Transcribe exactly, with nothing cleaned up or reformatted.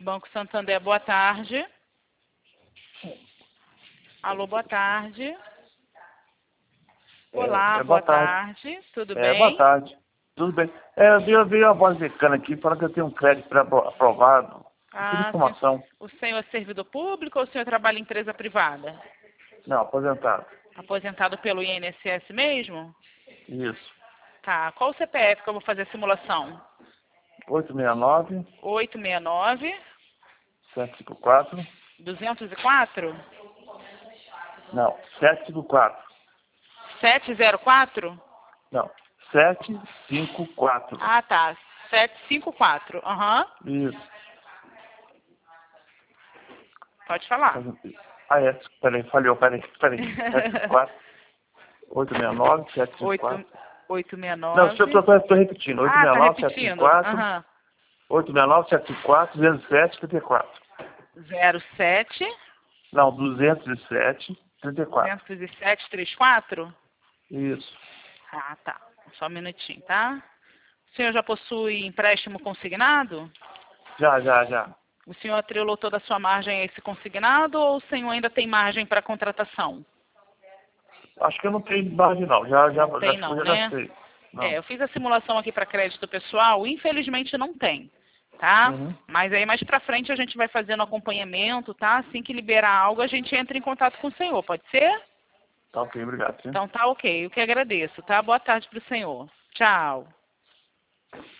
Banco Santander, boa tarde. Alô, boa tarde. Olá, É, é, boa, boa tarde. tarde. Tudo É, bem? boa tarde. Tudo bem. É, eu vi, eu vi a voz americana aqui falando que eu tenho um crédito pré-aprovado. Que Ah, informação? o senhor é servidor público ou o senhor trabalha em empresa privada? Não, aposentado. Aposentado pelo I N S S mesmo? Isso. Tá. Qual o C P F que eu vou fazer a simulação? oito seis nove, oito seis nove, sete cinco quatro. duzentos e quatro, Não, sete cinco quatro. sete zero quatro? Não, sete cinco quatro. Ah, tá. setecentos e cinquenta e quatro. Aham. Isso. Pode falar. Ah, é. Peraí, falhou, peraí, peraí. sete cinco quatro, oito seis nove, sete cinco quatro. oito seis Não, nove. eu tô, tô repetindo. Ah, tá oito seis nove, sete cinco repetindo. quatro. Aham. oito seis nove, sete cinco quatro, duzentos e sete, trinta e quatro. zero sete, Não, duzentos e sete, trinta e quatro. duzentos e sete, trinta e quatro? Isso. Ah, tá. Só um minutinho, tá? O senhor já possui empréstimo consignado? Já, já, já. O senhor atrelou toda a sua margem a esse consignado ou o senhor ainda tem margem para contratação? Acho que eu não tenho margem, não. Já, já, Não já, tem não, já né? gastei. Não. É, eu fiz a simulação aqui para crédito pessoal, infelizmente não tem, tá? Uhum. Mas aí mais para frente a gente vai fazendo acompanhamento, tá? Assim que liberar algo, a gente entra em contato com o senhor, pode ser? Tá ok, obrigado. Sim. Então tá ok, eu que agradeço, tá? Boa tarde para o senhor. Tchau.